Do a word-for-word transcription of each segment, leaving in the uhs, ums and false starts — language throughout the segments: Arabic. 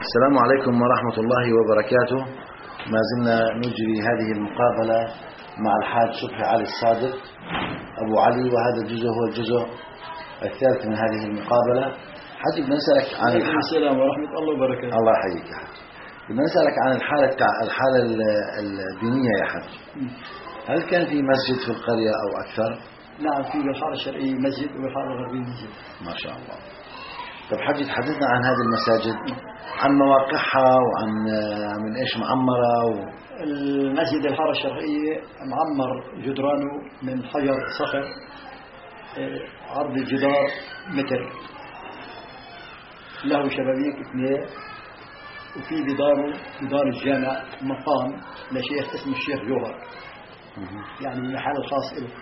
السلام عليكم ورحمة الله وبركاته. ما زلنا نجري هذه المقابلة مع الحاج صبحي علي الصادق أبو علي، وهذا الجزء هو الجزء الثالث من هذه المقابلة. حاج بدنا نسألك عن الحالة. السلام ورحمة الله وبركاته. الله يحييك يا حاج. بدنا نسألك عن الحالة الحالة الدينية يا حاج. هل كان في مسجد في القرية أو أكثر؟ نعم، في الحارة الشرقية مسجد والحارة الغربية مسجد. ما شاء الله. طب حاج تحدثنا عن هذه المساجد، عن مواقعها وعن من ايش معمرة و... المسجد الحارة الشرقية معمر جدرانه من حجر صخر، عرض الجدار متر، له شبابيك اثنين، وفي بداره بدار الجامع مقام لشيخ اسمه الشيخ جوهر، يعني محل خاص له.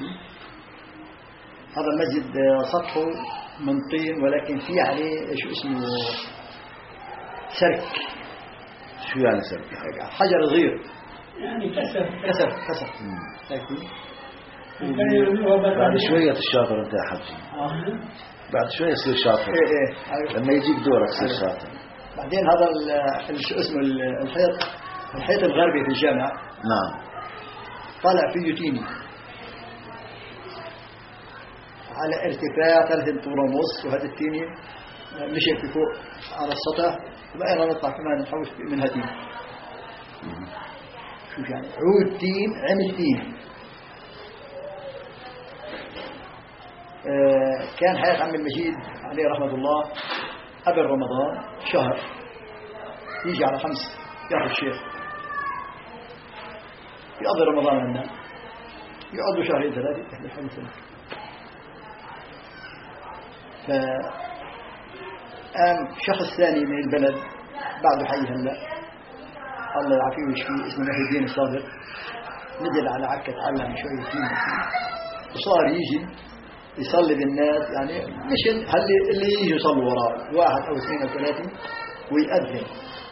هذا المسجد سطحه من طين، ولكن فيه عليه شو اسمه سرك. شو يعني سرك؟ حجر صغير يعني كسر كسر كسر بعد شوية الشاطر انت يا حجي، بعد شوية يصير شاطر. ايه ايه لما يجيك دورك تصير شاطر. بعدين هذا شو اسمه الحيط الحيط الغربي في الجامع. نعم. طالع فيه تيني على ارتفاع ثلاثة طور ونص، وهذا التيني مشي في فوق على السطح، وبقينا نطلع كمان نحوش منها تين. شوف يعني عود تين عمل تين. آه كان حياة عم المجيد عليه رحمة الله قبل رمضان شهر يجي على خمس ياخذ الشيخ يقضي رمضان عندنا، يقعدوا شهرين ثلاثة يحلي حلو سنة. فقام شخص ثاني من البلد بعده حي هلا الله يعافيه ويشفيه، اسمه محي الدين الصادق، نزل على عكا تعلم شوية دين وصار يجي يصلي بالناس، يعني مش هل اللي يجي يصلوا وراه واحد أو اثنين أو ثلاثة ويأذن.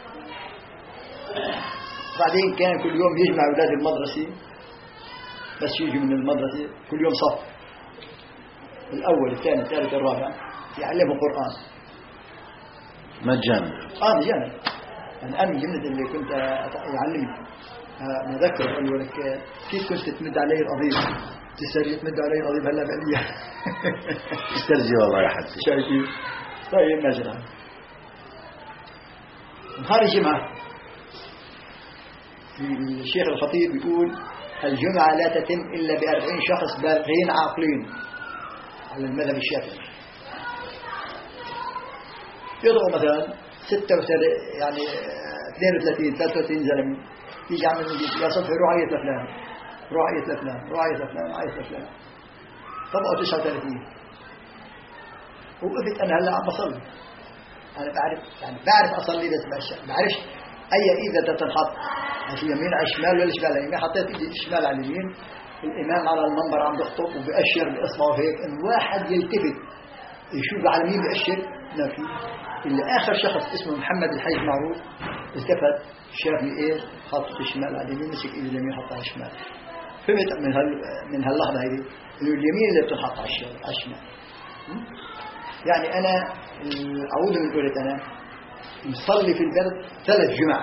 بعدين كان كل يوم يجمع أولاد المدرسة، بس يجي من المدرسة كل يوم صف، الأول الثاني الثالث الرابع، يعلموا قرآن مجانا. آه مجانا. يعني أنا من جملة اللي كنت يعلمني نذكر أقول لك كيف كنت تمد علي القضيب، تسري تمد علي القضيب هلا بقليها استرجي والله يا حد شايفين. طيب ماجرى نهار الجمعة الشيخ الخطيب يقول الجمعة لا تتم إلا بأربعين شخص بالغين عاقلين على المذهب الشافعي. يضعوا مثلا ستة وثلاثين يعني اثنين وثلاثين ثلاثة وثلاثين زلمة، يجي عم يجي يا صبحي روح عيط لفلان، روح عيط لفلان، روح عيط لفلان، عيط لفلان. طبقوا تسعة وثلاثين. وقفت أنا هلا عم بصلي، أنا بعرف يعني بعرف أصلي بس ما بعرفش أي إذا تنحط في يمين على الشمال ولا شمال على اليمين. حطيت إيدي الشمال على اليمين، الإمام على المنبر عم بخطب وبأشر بإصبعه هيك، إن واحد يلتفت يشوف على مين بأشر ما في. اللي آخر شخص اسمه محمد الحي معروف التفت شافني إيه حاطط الشمال على اليمين، مسك إيدي اليمين حطها على الشمال. فهمت من هال من هاللحظة هذه إنه اليمين اللي بتنحط على الشمال. يعني أنا أعود من قولة أنا مصلي في البلد ثلاث جمعة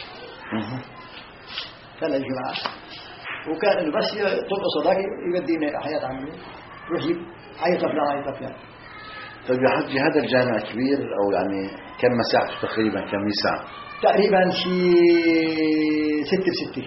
ثلاث جمعة، وكان إنه بس طلق صداقي يوديني حياة عمي روح يجيب عيط لفلان عيط لفلان. طيب يا حجي هذا الجامع كبير أو يعني كم مساحته تقريبا، كم يسع؟ تقريبا شيء ستة بستة.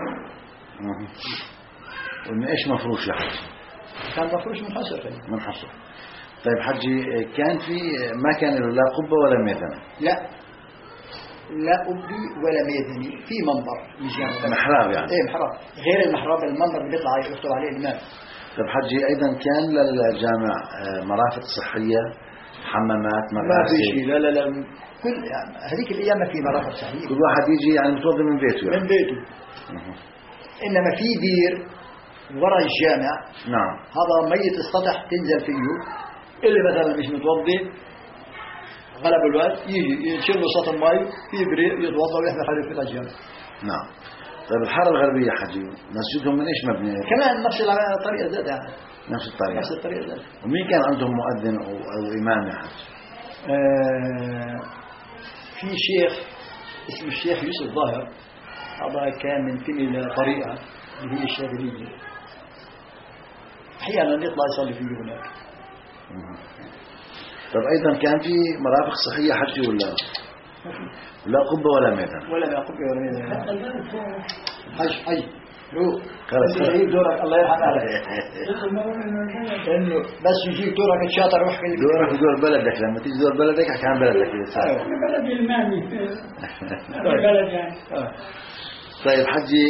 ومن إيش مفروش يا حجي؟ كان مفروش منحصر فيه. منحصر. طيب حجي كان في ما كان له لا قبة ولا ميدان؟ لا لا قبي ولا ميداني، في منبر مجاني محراب يعني. ايه محراب غير المحراب، المنبر اللي بيطلع يخطب عليه الإمام. طيب حجي أيضا كان للجامع مرافق صحية، حمامات، مغاسل؟ ما في شيء، لا لا لا كل يعني هذيك الأيام ما في مرافق صحية، كل واحد يجي يعني متوضي من بيته يعني. من بيته. إنما في بير وراء الجامع. نعم. هذا ميت السطح تنزل فيه، اللي مثلا مش متوضي غلب الوقت يجي يشيل له سطح المي في بريق يتوضا ويحمل حاله في الجامع. نعم. طيب الحارة الغربية حجي مسجدهم من ايش مبني؟ كمان نفس الطريقة ذات يعني. نفس الطريقة. نفس الطريقة ذات. ومين كان عندهم مؤذن أو, أو إمام يا حج؟ آه في شيخ اسمه الشيخ يوسف ظاهر، هذا كان منتمي لطريقة اللي هي الشاذلية، أحيانا يطلع يصلي فيه هناك. طب أيضا كان في مرافق صحية حجي ولا لا قبة ولا ميدان؟ ولا لا قبة ولا ميدان. حج حج لو خلاص يجيب دورك الله يرحم أهلك إنه بس يجيب دورك الشاطر روح كل دورك ودور بلدك، لما تيجي دور بلدك احكي عن بلدك. أيوة. بلدي الماني بلد يعني. طيب حجي،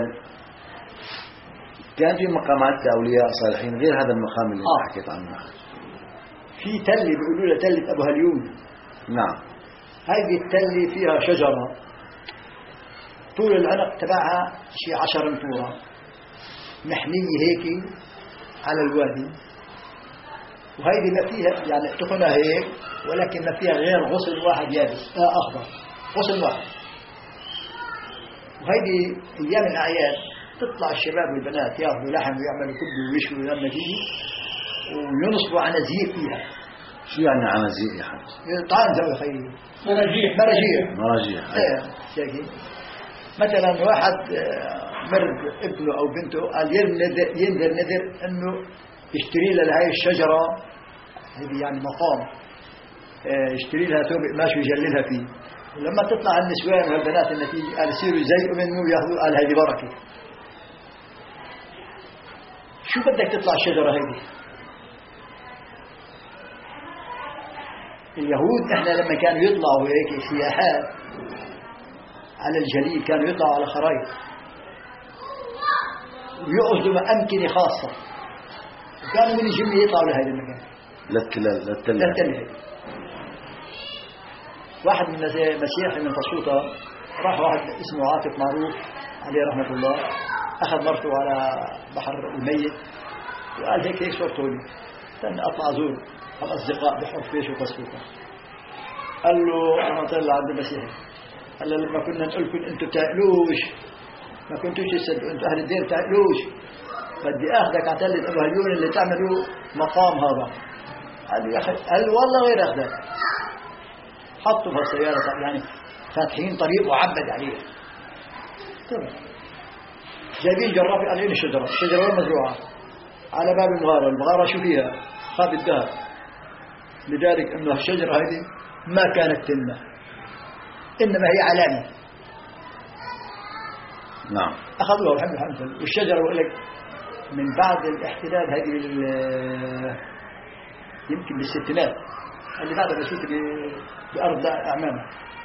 كان في مقامات لأولياء صالحين غير هذا المقام اللي آه. حكيت عنه؟ في تلة بيقولوا لها تلة أبو هليون. نعم. هذه التلة فيها شجرة طول العنق تبعها شي عشر امتورة محمية هيك على الوادي، وهيدي ما فيها يعني تخنها هيك، ولكن ما فيها غير غصن واحد يابس آه أخضر، غصن واحد. وهيدي أيام الأعياد تطلع الشباب والبنات ياخذوا لحم ويعملوا كبه ويشووا لما تيجي وينصبوا عنازير فيها. شو يعني عنازير يا حاج؟ طعام زوي خيري مراجيح مراجيح مراجيح. ايه مثلا واحد مرض ابنه او بنته قال ينذر ينذر نذر انه يشتري له هاي الشجره، هذه يعني مقام، يشتري لها ثوب قماش ويجللها فيه، ولما تطلع النسوان والبنات النتيجه قال يصيروا يزيقوا منه وياخذوا، قال هذه بركه. شو بدك تطلع الشجره هذه؟ اليهود احنا لما كانوا يطلعوا هيك سياحات على الجليل كانوا يطلعوا على خرايط ويقصدوا أمكنة خاصة، وكانوا من الجميع يطلعوا لهذا المكان للتلال للتلال للتلال. واحد من مسيحي من فسوطة راح واحد اسمه عاطف معروف عليه رحمة الله، أخذ مرته على بحر الميت وقال هيك هيك صورته لي، استنى أطلع أزور الأصدقاء بحرفيش وفسوطة. قال له أنا طلع عند المسيحي، قال له لما كنا نقول لكم أنتوا تاكلوش ما كنتوش تصدقوا، أنتوا أهل الدين تاكلوش، بدي أخذك على تلة أبو هليون اللي تعملوا مقام هذا. قال له يا أخي، قال له والله غير أخذك. حطوا في السيارة يعني فاتحين طريق وعبد عليه. تمام. جايبين جرافي قال الشجرة، الشجرة وين مزروعة؟ على باب المغارة، المغارة شو فيها؟ خاب الذهب. لذلك أن الشجرة هذه ما كانت تنمى، إنما هي علامة. نعم. أخذوها والحمد لله. والشجرة بقول لك من بعد الاحتلال هذه يمكن بالستينات اللي بعد بسيط بأرض أعمامه.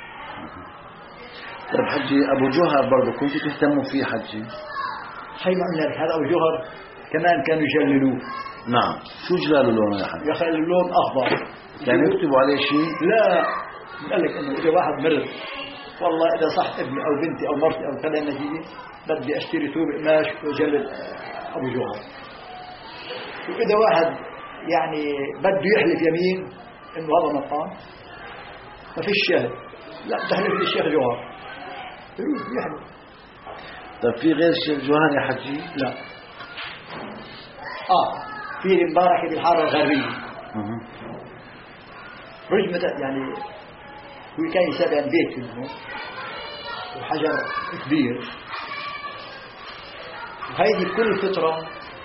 طيب حجي، أبو جوهر برضو كنت تهتموا فيه حجي؟ حي ما قلنا لك هذا أبو جوهر كمان كانوا يجللوه. نعم. شو جلال اللون يا حجي؟ يخلي اللون أخضر. كانوا يكتبوا عليه شيء؟ لا، قال لك إنه إذا واحد مرض والله إذا صح ابني أو بنتي أو مرتي أو كذا نتيجة بدي أشتري ثوب قماش وجلد أبو جوهر. وإذا واحد يعني بده يحلف يمين إنه هذا مقام ما فيش شاهد، لا تحلف للشيخ جوهر يروح يحلف. طيب في غير الشيخ جوهر يا حجي؟ لا. آه في المباركة بالحارة الغربية. رجمة يعني هو كان يسابع البيت منه وحجر كبير، وهيدي كل فترة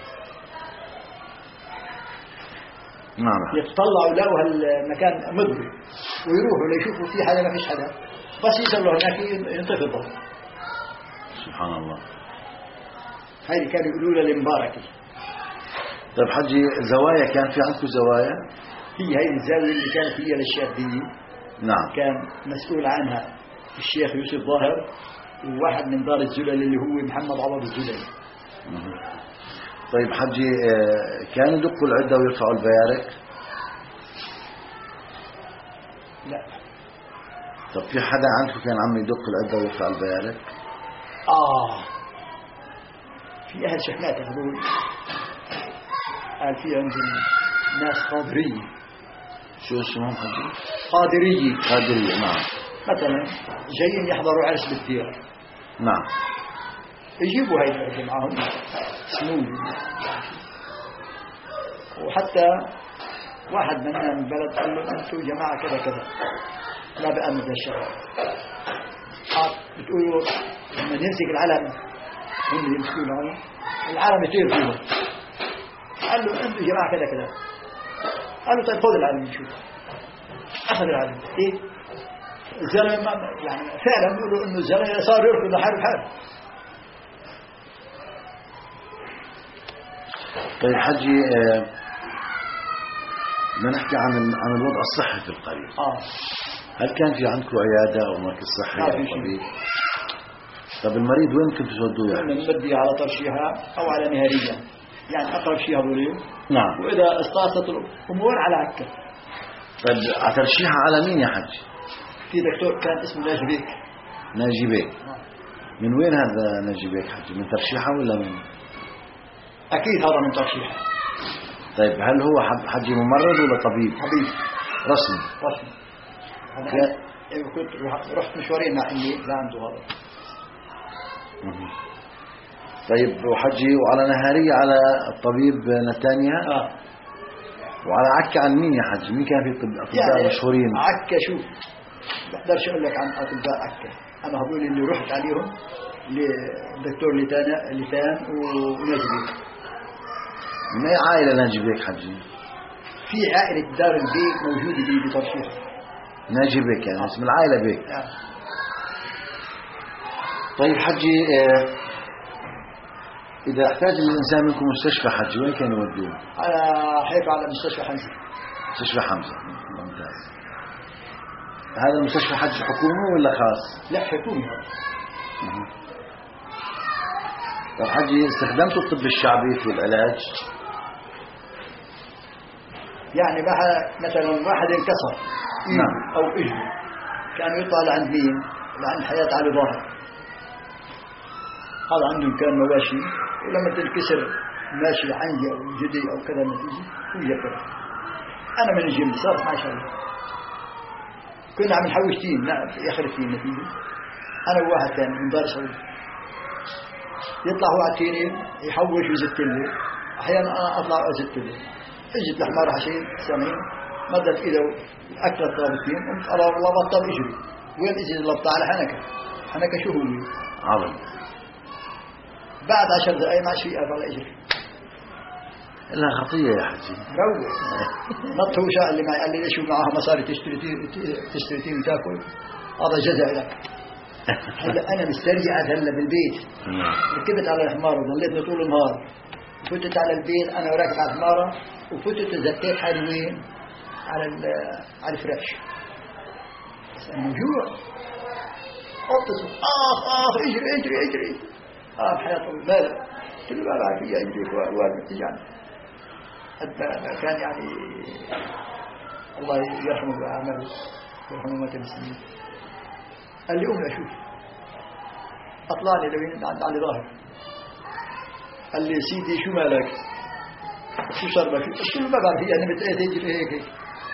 نعم يتطلعوا لقوا هالمكان مضري ويروحوا ليشوفوا في حدا ما فيش حدا، بس يصلوا هناك ينتفضوا. سبحان الله. هيدي كانوا يقولوا لها المباركة. طيب حجي، زوايا كان في عندكم زوايا؟ هي هيدي الزاوية اللي كانت هي للشافعية. نعم. كان مسؤول عنها الشيخ يوسف ظاهر وواحد من دار الزلل اللي هو محمد عوض الزلل. طيب حجي، كانوا يدقوا العدة ويرفعوا البيارق؟ لا. طب في حدا عندكم كان عم يدق العدة ويرفع البيارق؟ آه في أهل شحنات هذول قال في عندهم ناس قادرية. شو اسمهم حجي؟ قادرية. قادرية. نعم. مثلا جايين يحضروا عرس بالدير. نعم. يجيبوا هاي اللي معهم سنود، وحتى واحد منا من البلد قال له أنتوا جماعة كذا كذا، ما بأمن ذا الشرع. بتقولوا لما نمسك العلم هم اللي يمسكوا العلم العلم يطير فيهم. قال له أنتوا جماعة كذا كذا. قال له طيب خذ العلم نشوف. أخذ العلم إيه الزلمة يعني فعلا بيقولوا إنه الزلمة صار يركض لحاله بحاله. طيب حجي بدنا نحكي عن عن الوضع الصحي في القرية. آه. هل كان في عندكم عيادة أو مركز صحي أو طبيب؟ طب المريض وين كنتوا تودوه يعني؟ نوديه على ترشيحة أو على نهارية يعني أقرب شيء هذولين. نعم. وإذا استعصت الأمور على عكا. طيب على ترشيحة على مين يا حج؟ في دكتور كان اسمه ناجي بيك. ناجي بيك. من وين هذا ناجي بيك حج؟ من ترشيحة ولا من؟ أكيد هذا من ترشيحة. طيب هل هو حجي ممرض ولا طبيب؟ حبيب رسمي. رسمي. أنا كنت رحت مشوارين مع إني لا عنده هذا. طيب وحجي وعلى نهارية على الطبيب نتانيا. آه. وعلى عكا عن مين يا حج؟ مين كان في أطباء يعني مشهورين؟ عكا شوف بقدرش أقول لك عن أطباء عكا. أنا هقول اللي رحت عليهم للدكتور لتان لتان وناجي. من أي عائلة ناجي بيك حجي؟ في عائلة دار البيك موجودة دي بترشيح. ناجي بيك يعني اسم العائلة بيك. آه. طيب حجي إذا احتاج الإنسان منكم مستشفى حجي وين كان يودوه؟ على حيث على مستشفى حمزة. مستشفى حمزة ممتاز. هذا المستشفى حج حكومي ولا خاص؟ لا حكومي هذا. طيب حجي استخدمتوا الطب الشعبي في العلاج؟ يعني مثلا واحد انكسر نعم. أو إجري كان يطلع لعند مين؟ لعند حياة علي ظاهر. هذا عندهم كان مواشي ولما تنكسر ماشي عندي أو جدي أو كذا نتيجة ويا كذا. أنا من الجيم صارت ما شاء الله. كنا عم نحوش تيم لا يخرج تيم نتيجة. أنا وواحد ثاني من دار سعود يطلع هو عتيني يحوش ويزت لي. أحيانا أنا أطلع وأزت لي. اجت الحمار حشين سامين مدت إيده أكلت طابتين قمت على الله بطل إجري. وين إجري لبطة على حنكة. حنكة شو هو؟ عظم. بعد عشر دقائق ما شيء أفعل إجري. لا خطية يا حجي. روح. نط هو شاء اللي معي قال لي ليش معها مصاري تشتري تشتري وتاكل. هذا جزاء لك. هلا أنا مسترجع هلا بالبيت. ركبت على الحمار وظليت طول النهار. فتت على البيت أنا وراكب على الحمارة وفتت وزكيت حالي وين؟ على على الفراش. موجوع. أطس آخ آخ اجري اجري اجري. آه بحياة الله كل ما بعد فيها اجري وارد يعني. حتى كان يعني الله يرحمه بأعماله ويرحمه موت المسلمين. قال لي أمي أشوف. أطلعني لوين عند علي ظاهر. قال لي سيدي شو مالك؟ شو شربك؟ قلت له ما بعرف يعني متأذي يجري هيك هيك.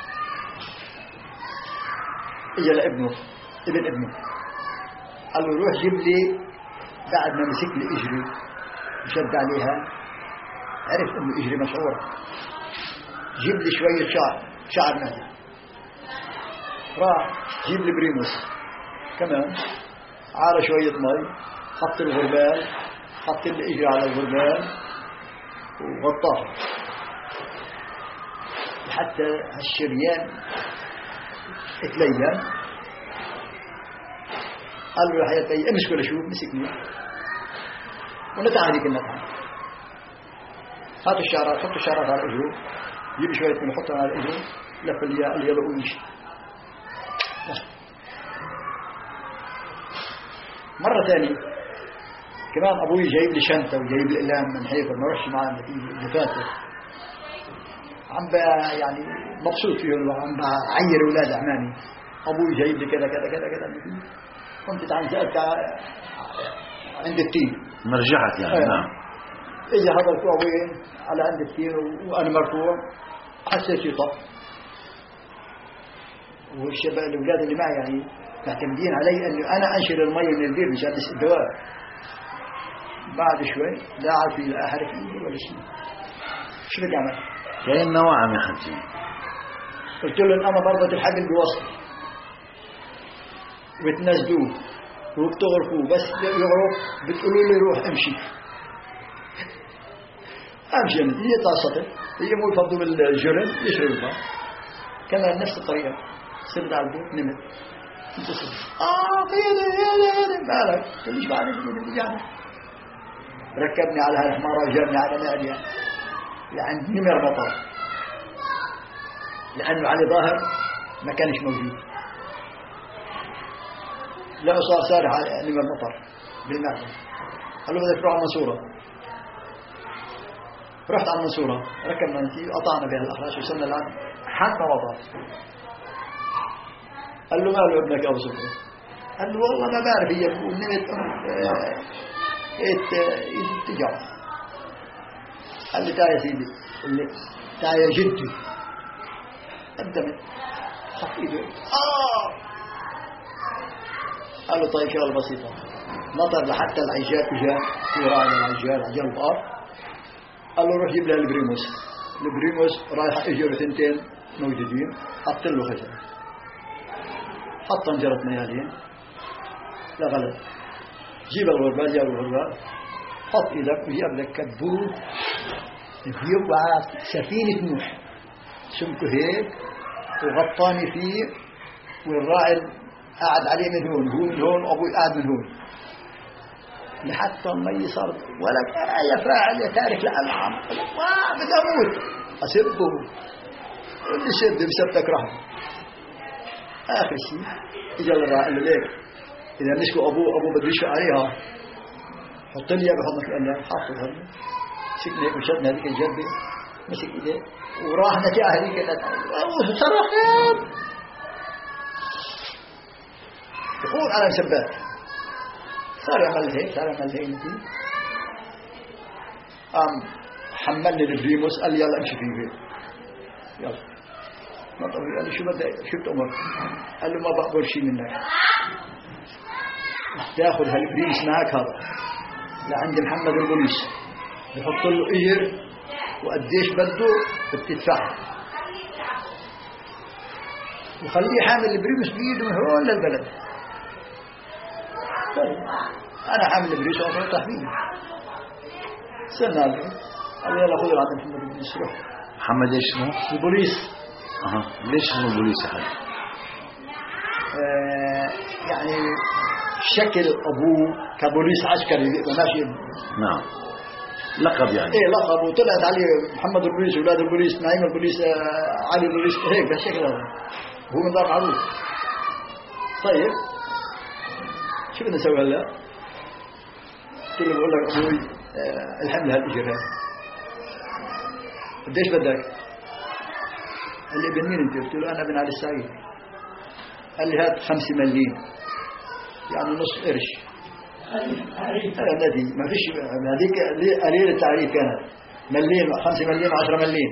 اجى لابنه ابن ابنه قال له روح جيب لي بعد ما مسك لي اجري وشد عليها عرف انه اجري مشعور جيب لي شويه شعر شعر نازل راح جيب لي بريموس كمان عار شويه مي حط الغربال حط لي اجري على الغربال وغطاه حتى هالشريان اتليان قال له يا حياتي امسك ولا شو مسكني ونتعه هذيك النتعه هاتوا الشعرات حطوا الشعرات على اجره جيب شويه من حطها على اجره لف الياء اللي يلا ويمشي مره ثانيه كمان ابوي جايب لي شنطه وجايب لي اقلام من حيث ما رحش معاه النتيجه دفاتر عم يعني مبسوط فيهم وعم بعير اولاد عمامي ابوي جايب لي كذا كذا كذا كذا كنت تعال عند التين مرجعت يعني أيه. نعم اجى هذا الكوين على عند التين وانا مرفوع حسيت شيء طب والشباب الاولاد اللي معي يعني معتمدين علي انه انا انشر المي من البير مشان الدواء بعد شوي لا عارف لا احرك ايدي ولا شيء شو بدي اعمل كأنه وعم يا حجي قلت له انا برضه الحق بوصلي وتنزلوه وبتغرفوه، بس يغرف بتقولوا لي روح امشي امشي. هي طاسته هي مو يفضوا بالجرن يشربها كمان نفس الطريقة. صرت على البوت نمت انتصر اه قيدة يا يا مالك ليش بعد يعني ركبني على هالحمارة وجابني على نادية لعند نمر مطر، لأنه علي ظاهر ما كانش موجود. لا صار سارح على نمر مطر بالمعدن. قال له بدك تروح على المنصورة. رحت على المنصورة ركبنا نتي قطعنا بها الأحراش وصلنا الآن حتى مطر. قال له ماله ابنك أبو سفر؟ قال له والله ما بعرف هي نمت اتجاه. قال لي تعال يا سيدي اللي تعال يا جدي قدمت خفيفة آه. قال له طيب شغله بسيطة، نطر لحتى العجال جاء في راعي العجال عجال البقر. قال له روح جيب لها البريموس. البريموس رايح اجوا ثنتين موجودين، حط له خشب حط طنجرة ميالين لا غلط. جيب الغربال جاب الغربال حط ايدك وجيب لك كبوت بيبقى سفينة نوح سمكه هيك وغطاني فيه، والراعي قاعد عليه من هون هو من هون وابوي قاعد من هون لحتى المي صارت ولا يا فاعل يا تارك لألعام ما بدي اموت اسبه اللي شد بسبتك رحمه. اخر شيء اجى الراعي قال له ليك اذا مسكوا ابوه ابوه بده يشفق عليها حط لي اياه بحضنك القلم. حطه هذا مسكنا هيك وشدنا هذيك الجبه مسك ايديه وراح نتيجه هذيك ابوه صرخت يقول على مسبات. صار يعمل هيك صار يعمل هيك انتي قام حملني البريموس قال لي يلا امشي فيه يلا ما طبيعي. قال لي شو بدك شو بتأمر؟ قال له ما بقبل شيء منك، تاخذ هالبريموس معك هذا لعند محمد البوليس بحط له اجر وقديش بده بتدفعه وخليه حامل البريموس بيده من هون للبلد. أنا حامل البريموس وأنا تحميله. سألنا عليه قال يلا خذوا عند محمد البوليس روح. محمد ايش اسمه؟ البوليس. اها ليش اسمه البوليس يا حاج؟ آه يعني شكل أبوه كبوليس عسكري ماشي. نعم لقب يعني. إيه لقب وطلعت عليه محمد البوليس أولاد البوليس نعيم البوليس آه علي البوليس هيك بهالشكل هذا هو من دار معروف. طيب شو بدنا نسوي هلا؟ قلت له بقول لك أبوي آه الحمل هالإجر هذا قديش بدك؟ قال لي ابن مين أنت؟ قلت له أنا ابن علي السعيد. قال لي هات خمسة مليم يعني نص قرش. هذا الذي ما فيش هذيك قليل التعريف كانت مليم خمسة مليم عشرة مليم.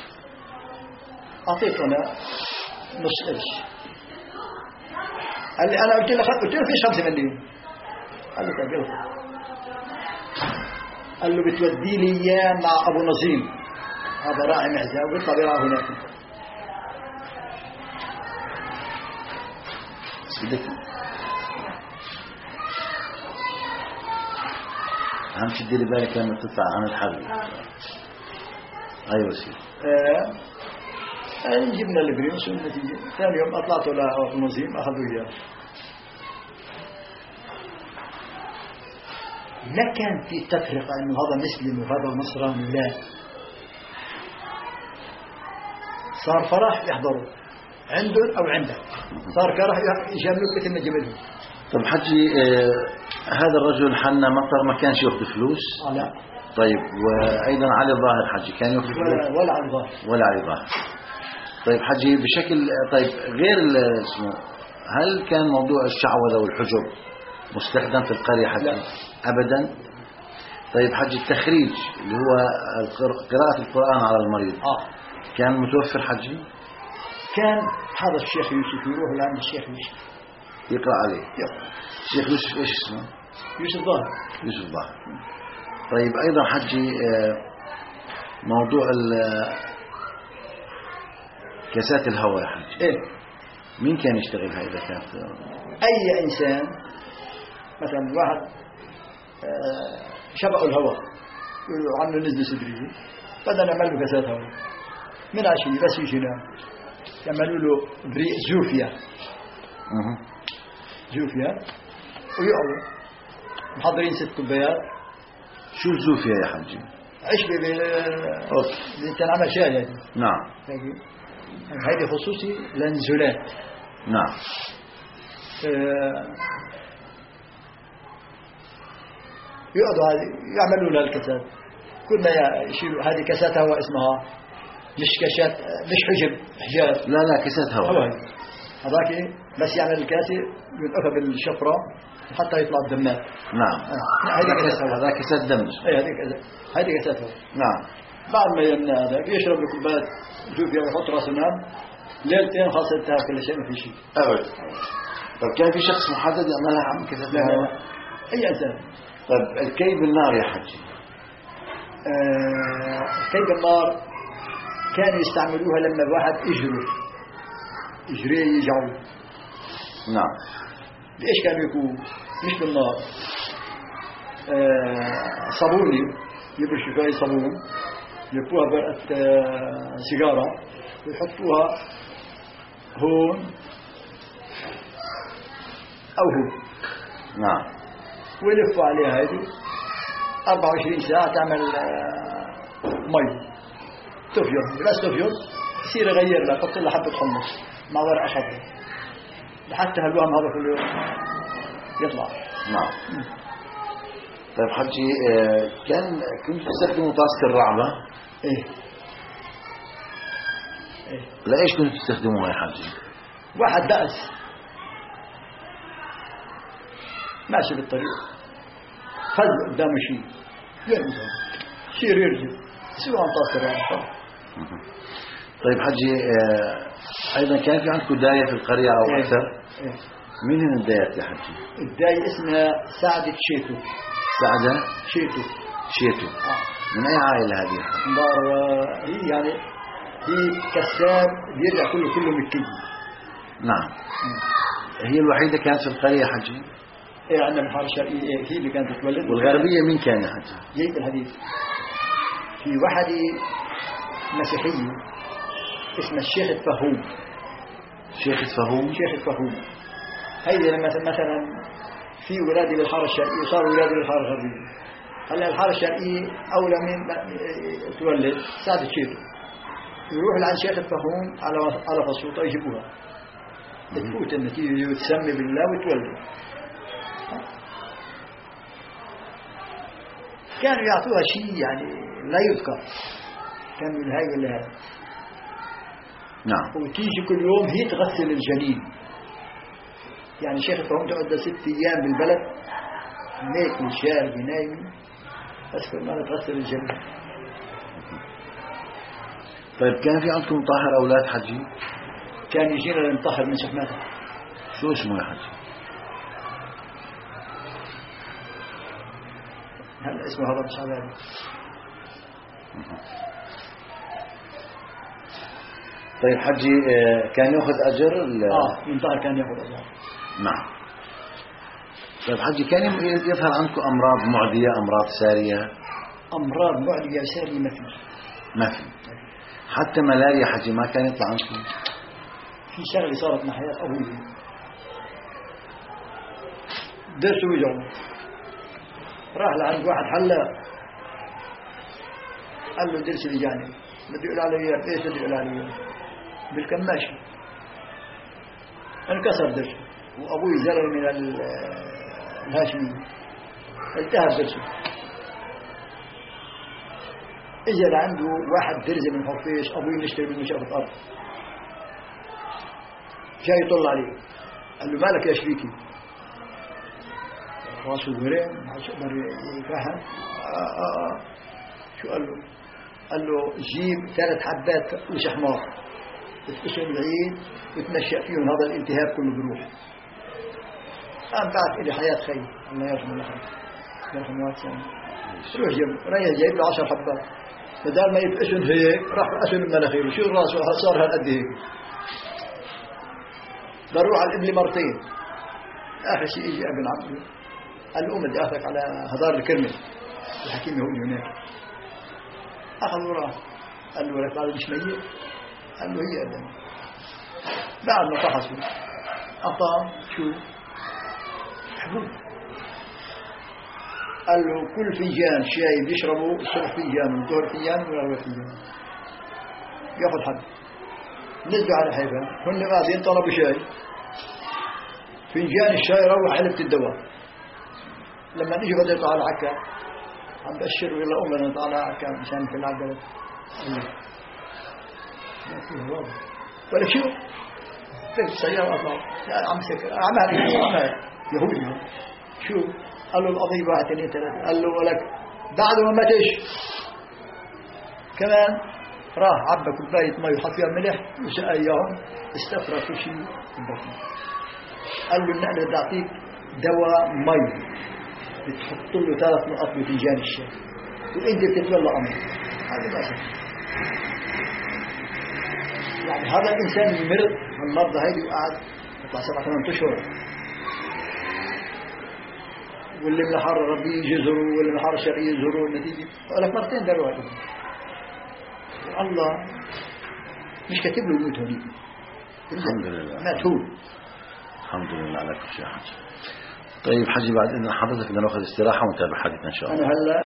أعطيته أنا نص قرش. قال لي أنا قلت له قلت له فيش خمسة مليم. قال لي طيب يلا. قال له بتودي لي إياه مع أبو نظيم هذا راعي معزة وبيطلع بيرعى هناك. سيدك أهم شيء ديري بالك لما تطلع عن الحبل. أيوة سيدي. آه جبنا البريموس والنتيجة ثاني يوم أطلعته لأبو نظيم أخذوا إياه. لا كان في تفرقة إنه هذا مسلم وهذا نصراني لا. صار فرح يحضروا عندهم أو عندك صار كرح يجاملوك مثل ما جملهم. طب حجي آه هذا الرجل حنا مطر ما كانش يأخذ فلوس؟ آه لا. طيب وأيضا علي الظاهر حجي كان يأخذ فلوس؟ ولا, ولا علي ظاهر. ولا علي ظاهر. طيب حجي بشكل طيب غير اسمه هل كان موضوع الشعوذة والحجب مستخدم في القرية حتى؟ لا. أبدا. طيب حجي التخريج اللي هو قراءة القرآن على المريض آه. كان متوفر حجي؟ كان هذا الشيخ يوسف يروح لعند الشيخ يوسف يقرأ عليه. يقرأ. الشيخ يوسف ايش اسمه؟ يوسف ظاهر. يوسف ظاهر. طيب ايضا حجي موضوع كاسات الهواء يا حجي. ايه مين كان يشتغل هاي اذا كانت أي إنسان مثلا واحد شبع الهواء يقولوا عنه نزل صدريه، بدنا نعمل له كاسات هواء من عشية بس يجينا يعملوا له بريء زوفيا زوفيا ويقعدوا محضرين ست كوبايات. شو الزوفيا يا حجي؟ عشبة ب تنعمل شاي يعني. نعم. هذه خصوصي للنزولات. نعم. آه يقعدوا يعملوا لها الكاسات، كل ما يشيلوا هذه كاسات هواء اسمها، مش كاسات مش حجب حجاب، لا لا كاسات هواء. هواء هذاك بس يعمل الكاسة ينقفها بالشفرة حتى يطلع الدمات. نعم. هذه كاسات هواء. هذا كاسات دمج. اي هذه كاسات هذه كاسات هواء. نعم. بعد ما يمنع هذاك يشرب له كوباية زوفيا ويحط راسه ينام ليلتين خلاص انتهى كل شيء ما في شيء. أبد. طب كان في شخص محدد يعملها عم كاسات هواء؟ أي إنسان. طيب الكي بالنار يا حجي؟ آه الكي بالنار كانوا يستعملوها لما الواحد يجري يجري يجعل. نعم. ليش كانوا يكون مش بالنار؟ آه صابوني يبرشوا شوية صابون يلفوها برقة آه سيجارة ويحطوها هون أو هون. نعم. ويلفوا عليها هذه أربعة وعشرين ساعة تعمل مي تفيض، بس تفيض يصير يغير لها، يحط لها حبة حمص مع ورقة خضراء لحتى هالوهم هذا كله يطلع. نعم. طيب حجي كان كنت تستخدموا طاسة الرعبة؟ ايه ايه. لإيش كنتوا تستخدموها يا حجي؟ واحد دأس ماشي بالطريق خذ قدامه شيء ينزل شيء يرجع يسوي عن طاسة الرعبة. طيب حجي أيضا كان في عندكم داية في القرية أو إيه. أكثر؟ إيه. مين هن الدايات يا حجي؟ الداية اسمها سعدة شيتو. سعدة شيتو. شيتو. آه. من أي عائلة هذه؟ هي يعني هي كساب بيرجع كله كله مكي. نعم. هي الوحيدة كانت في القرية يا حجي؟ ايه عندنا بالحارة الشرقية إيه هي اللي كانت تتولد. والغربية مين كان يا حجي؟ جيت الحديث في واحدة مسيحية اسمها الشيخ الفهوم. شيخ الفهوم. شيخ الفهوم هيدي لما مثلا في ولادي بالحارة الشرقية وصاروا ولادي بالحارة الغربية. هلا الحارة الشرقية أولى من تولد سعد تشيتو يروح لعند شيخ الفهوم على على فصوطة يجيبوها تفوت النتيجة وتسمي بالله وتولد. كانوا يعطوها شيء يعني لا يذكر، كانوا من هاي ولا هاي. نعم. وتيجي كل يوم هي تغسل الجنين، يعني شيخ الفهوم تقعد ست أيام بالبلد ناكل الشارب نايم بس كل ما تغسل الجنين. طيب كان في عندكم طاهر أولاد حجي؟ كان يجينا لنطهر من شحماتها. شو اسمه يا حجي؟ هلا اسمه هذا مش عبالي. طيب حجي كان يأخذ أجر؟ آه ينطهر كان يأخذ أجر. نعم. طيب حجي كان يظهر عندكم أمراض معدية أمراض سارية؟ أمراض معدية سارية ما في. ما في. حتى ملاريا حجي ما كان يطلع عندكم؟ في شغلة صارت مع حياة أبوي درسه وجعه راح لعند واحد حلاق قال له درس اللي جاني بده يقول علي ايش بده يقول علي بالكماشة انكسر درسه وأبوي زلل من الهاشمي التهب درسه. اجى لعنده واحد درزة من خفيش أبوي نشتري منه شقفة أرض جاي يطلع عليه قال له مالك يا شريكي راسه ورين ما عادش يقدر يفهم. آه آه آه. شو قال له؟ قال له جيب ثلاث حبات وش حمار تفقشهم العيد وتمشي فيهم هذا الالتهاب كله بروح. قام بعث إلي حياة خير الله يرحمه الله يرحمه واتسان روح جيب ريح جايب له عشر حبات بدل ما يفقشهم هيك راح فقشهم من مناخيره شو راسه صار هالقد هيك. بروح على الإبل مرتين آخر شيء يجي ابن عمه قال له أم بدي أخذك على هدار الكرمل الحكيم يهودي هناك. أخذ وراه قال له لك هذا مش ميت؟ قال له هي أبدا. بعد ما فحصوا أعطاه شو حبوب. قال له كل فنجان شاي بيشربوا الصبح فنجان والظهر فنجان والغد فنجان ياخذ حد. نزلوا على حيفا هن قاعدين طلبوا شاي فنجان الشاي روح علبة الدواء. لما نيجي بدأ يطلع على عكا عم بأشروا إلى أمنا يطلع على عكا مشان في العقلة ما فيه واضح ولا شو في السيارة أطلع عم سكر عمال عمال يهودي شو قال له القضية واحد اثنين ثلاثة. قال له ولك بعد ما ماتش كمان راح عبى كوباية مي وحط فيها ملح وسقى اياهم استفرغ في شيء البطن. قال له النقل بدي اعطيك دواء مي بتحط له ثلاث نقط بفنجان الشاي وانت بتتولى امره. هذا ما صح. يعني هذا الانسان المرض المرضى هيدي وقعد يطلع سبعة ثمان اشهر واللي من الحر ربي يجزروا واللي من الحر الشرقي يجزروا النتيجة ولك مرتين داروا هذا الله مش كاتب له يموت هونيك. الحمد لله مات هو. الحمد لله على كل شيء حاج. طيب حجي بعد إذن حضرتك بدنا ناخذ استراحة ونتابع حديثنا إن شاء الله. أنا هلا